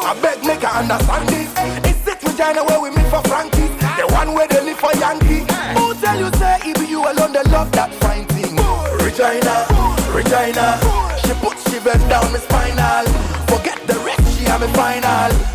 I beg make her understand this. It's sick Regina where we meet for Frankie. The one where they live for Yankee. Who tell you say it be you alone the love that fine thing? Regina, Regina. She put she back down my spinal. Forget the rest, she have me final.